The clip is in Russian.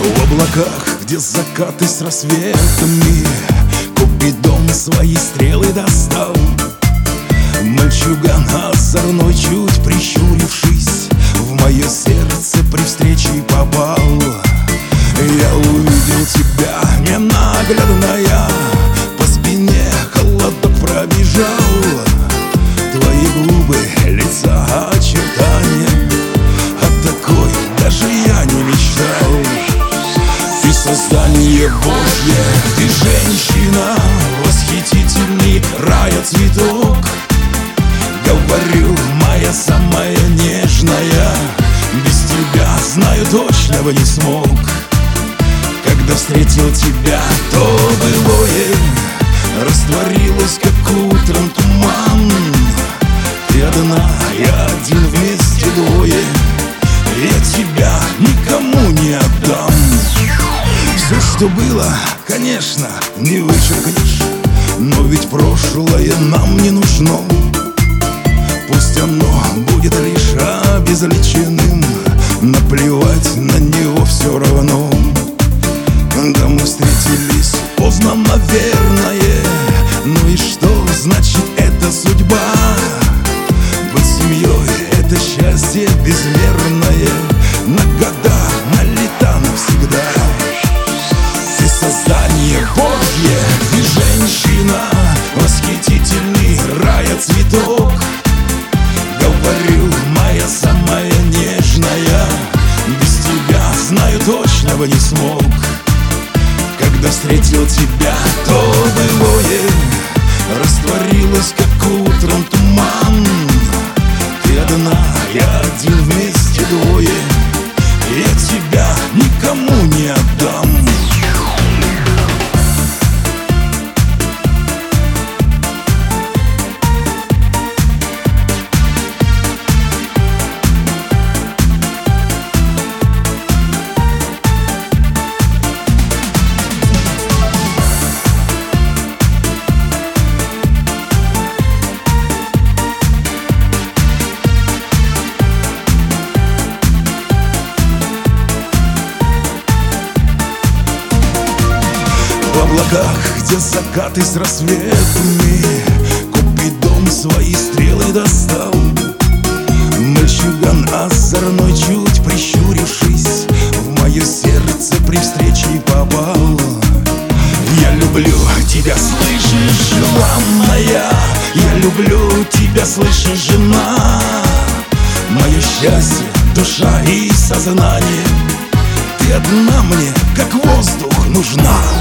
В облаках, где закаты с рассветами, Купидон свои стрелы достал. Мальчуган озорной, чуть прищурившись, в мое сердце при встрече попал. Я увидел тебя, ненаглядная, по спине холодок пробежал. Твои губы, лица, очертания, о такой даже я не мечтал. Ты создание Божье, ты женщина, восхитительный рая цветок. Говорю, моя самая нежная, без тебя, знаю, точно бы не смог. Когда встретил тебя, то былое растворилось, как утром туман. Ты одна, я один, вместе двое, я тебя никому не отдам. Все, что было, конечно, не вычеркнешь, но ведь прошлое нам не нужно. Пусть оно будет лишь обезличенным, наплевать на него все равно. Да мы встретились поздно, наверное, ну и что значит это судьба? Быть семьей — это счастье безмерное, на года, на лета, навсегда. Ты создание Божье, ты женщина, восхитительный рая цветок. Говорю, моя самая нежная, без тебя, знаю, точно бы не смог. Когда встретил тебя, то былое растворилось, как утром туман. Ты одна, я один, вместе двое, я тебя никому не отдам. В облаках, где закаты с рассветами, Купидон свои стрелы достал. Мальчуган озорной, чуть прищурившись, в мое сердце при встрече попал. Я люблю тебя, слышишь, желанная, я люблю тебя, слышишь, жена. Мое счастье, душа и сознание, ты одна мне, как воздух, нужна.